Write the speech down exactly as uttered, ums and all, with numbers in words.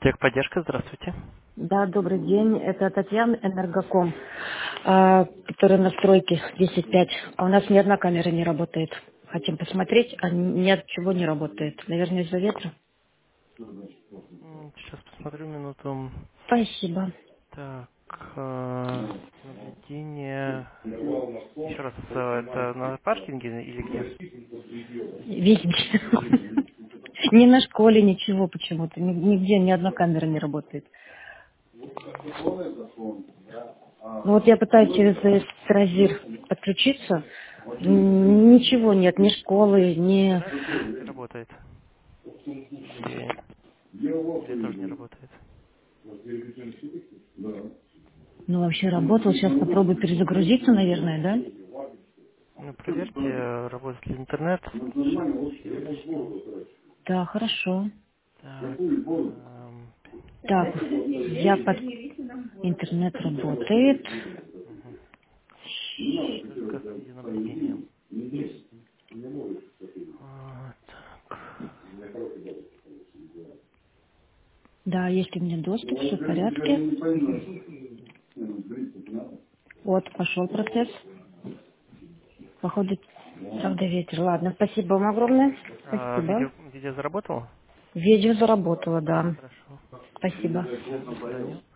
Техподдержка, здравствуйте. Да, добрый день. Это Татьяна Энергоком, а, которая на стройке десять пять. А у нас ни одна камера не работает. Хотим посмотреть, а ни от чего не работает. Наверное, из-за ветра. М, Сейчас посмотрю минуту. Спасибо. Так, э, наблюдение. Еще раз, э, это на паркинге или где? Везде. Ни на школе, ничего почему-то. Ни- Нигде ни одна камера не работает. Ну вот я пытаюсь через Стразир подключиться. М, Ничего нет, ни школы, ни... Интернет не работает? Или, или тоже не работает? Ну, вообще работал. Сейчас попробую перезагрузиться, наверное, да? Ну, проверьте, э, работает ли интернет. Сейчас я уточню. Да, хорошо. Так, эм, Так, я под... Интернет работает. мгм. Только с видеонаблюдением. А, так. Да, есть у меня доступ, все в порядке. Вот, пошел процесс. Походу, правда ветер. Ладно, спасибо вам огромное. А, Спасибо. видео, видео заработало? Видео заработало, да. Хорошо. Спасибо. Да, до свидания.